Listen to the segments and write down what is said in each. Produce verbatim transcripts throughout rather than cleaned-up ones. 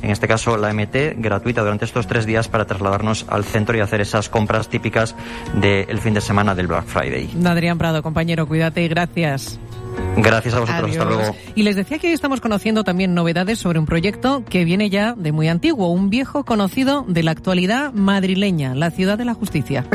en este caso la M T, gratuita durante estos tres días para trasladarnos al centro y hacer esas compras típicas del fin de semana del Black Friday. Adrián Prado, compañero, cuídate y gracias. Gracias a vosotros, Adiós. Hasta luego. Y les decía que hoy estamos conociendo también novedades sobre un proyecto que viene ya de muy antiguo, un viejo conocido de la actualidad madrileña, la Ciudad de la Justicia.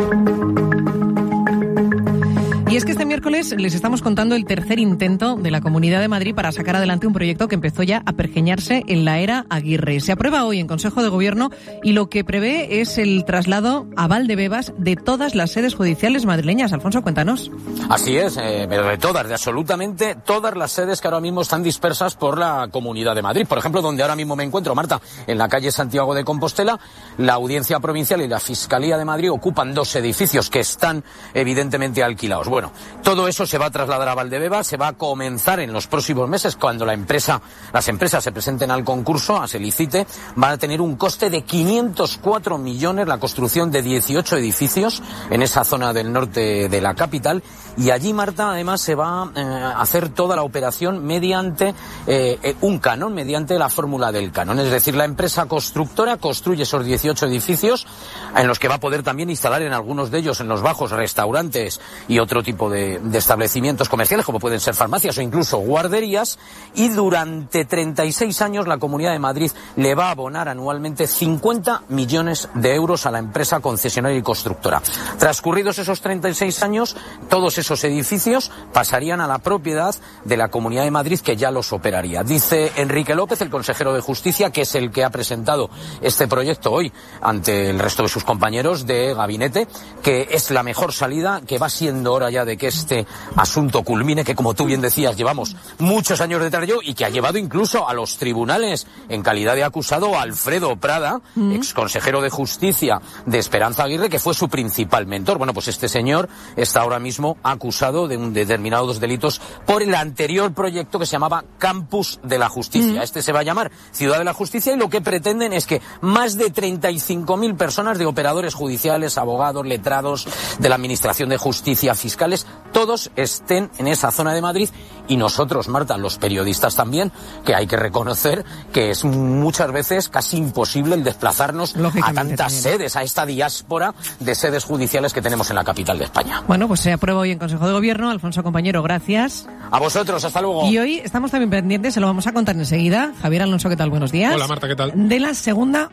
Y es que este miércoles les estamos contando el tercer intento de la Comunidad de Madrid para sacar adelante un proyecto que empezó ya a pergeñarse en la era Aguirre. Se aprueba hoy en Consejo de Gobierno y lo que prevé es el traslado a Valdebebas de todas las sedes judiciales madrileñas. Alfonso, cuéntanos. Así es, eh, pero de todas, de absolutamente todas las sedes que ahora mismo están dispersas por la Comunidad de Madrid. Por ejemplo, donde ahora mismo me encuentro, Marta, en la calle Santiago de Compostela, la Audiencia Provincial y la Fiscalía de Madrid ocupan dos edificios que están evidentemente alquilados. Bueno, Bueno, todo eso se va a trasladar a Valdebebas, se va a comenzar en los próximos meses cuando la empresa, las empresas se presenten al concurso, a se licite, van a tener un coste de quinientos cuatro millones la construcción de dieciocho edificios en esa zona del norte de la capital y allí, Marta, además se va eh, a hacer toda la operación mediante eh, un canon, mediante la fórmula del canon, es decir, la empresa constructora construye esos dieciocho edificios en los que va a poder también instalar en algunos de ellos, en los bajos, restaurantes y otro tipo de, de establecimientos comerciales como pueden ser farmacias o incluso guarderías y durante treinta y seis años la Comunidad de Madrid le va a abonar anualmente cincuenta millones de euros a la empresa concesionaria y constructora. Transcurridos esos treinta y seis años, todos esos edificios pasarían a la propiedad de la Comunidad de Madrid que ya los operaría. Dice Enrique López, el consejero de Justicia, que es el que ha presentado este proyecto hoy ante el resto de sus compañeros de gabinete, que es la mejor salida, que va siendo hora ya de que este asunto culmine, que como tú bien decías, llevamos muchos años detrás de ello y que ha llevado incluso a los tribunales en calidad de acusado a Alfredo Prada, mm. ex consejero de Justicia de Esperanza Aguirre, que fue su principal mentor. Bueno, pues este señor está ahora mismo acusado de un determinados delitos por el anterior proyecto que se llamaba Campus de la Justicia. Mm. Este se va a llamar Ciudad de la Justicia y lo que pretenden es que más de treinta y cinco mil personas de operadores judiciales, abogados, letrados de la Administración de Justicia, fiscales, todos estén en esa zona de Madrid y nosotros, Marta, los periodistas también, que hay que reconocer que es muchas veces casi imposible el desplazarnos a tantas también. sedes, a esta diáspora de sedes judiciales que tenemos en la capital de España. Bueno, pues se aprueba hoy en Consejo de Gobierno. Alfonso, compañero, gracias. A vosotros, hasta luego. Y hoy estamos también pendientes, se lo vamos a contar enseguida. Javier Alonso, ¿qué tal? Buenos días. Hola, Marta, ¿qué tal? De la segunda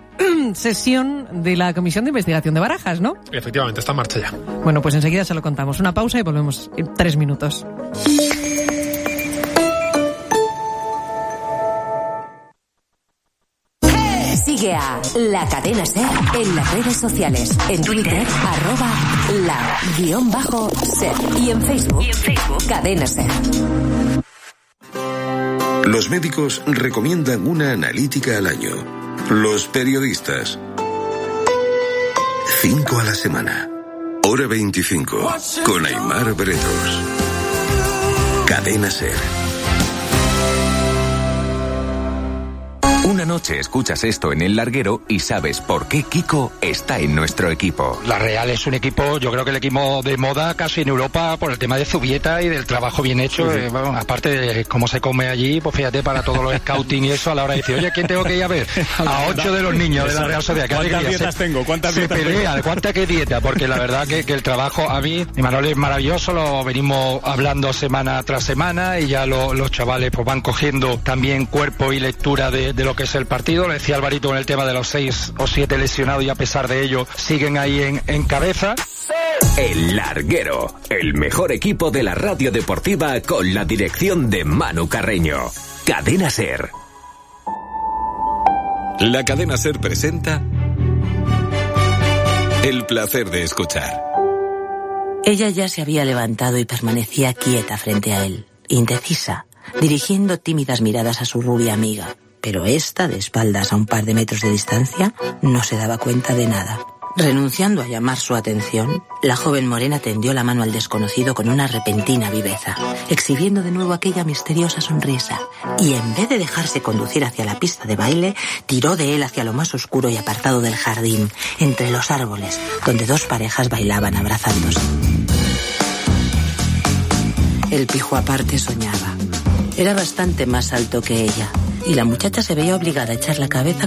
sesión de la Comisión de Investigación de Barajas, ¿no? Efectivamente, está en marcha ya. Bueno, pues enseguida se lo contamos. Una pausa y volvemos en tres minutos. Sigue a La Cadena SER en las redes sociales. En Twitter, arroba la guión bajo SER. Y en Facebook, y en Facebook Cadena SER. Los médicos recomiendan una analítica al año. Los periodistas, cinco a la semana. Hora veinticinco, con Aimar Bretos. Cadena SER. Una noche escuchas esto en El Larguero y sabes por qué Kiko está en nuestro equipo. La Real es un equipo, yo creo que el equipo de moda casi en Europa por el tema de Zubieta y del trabajo bien hecho. Sí, sí. Eh, bueno, aparte de cómo se come allí, pues fíjate, para todos los scouting y eso, a la hora de decir, oye, ¿quién tengo que ir a ver? A ocho de los niños de la Real Sociedad. ¿Cuántas dietas se, tengo? ¿Cuántas se dietas pelea, tengo? ¿Cuánta qué dieta? Porque la verdad que, que el trabajo a mí, Imanol, es maravilloso, lo venimos hablando semana tras semana y ya lo, los chavales pues van cogiendo también cuerpo y lectura de, de lo que es el partido. Le decía Alvarito en el tema de los seis o siete lesionados y a pesar de ello siguen ahí en, en cabeza. El Larguero, el mejor equipo de la radio deportiva con la dirección de Manu Carreño. Cadena SER. La Cadena SER presenta El placer de escuchar. Ella ya se había levantado y permanecía quieta frente a él, indecisa, dirigiendo tímidas miradas a su rubia amiga. Pero esta, de espaldas a un par de metros de distancia, no se daba cuenta de nada. Renunciando a llamar su atención, la joven morena tendió la mano al desconocido con una repentina viveza, exhibiendo de nuevo aquella misteriosa sonrisa, y en vez de dejarse conducir hacia la pista de baile, tiró de él hacia lo más oscuro y apartado del jardín, entre los árboles, donde dos parejas bailaban abrazándose. El pijo aparte soñaba. Era bastante más alto que ella, y la muchacha se veía obligada a echar la cabeza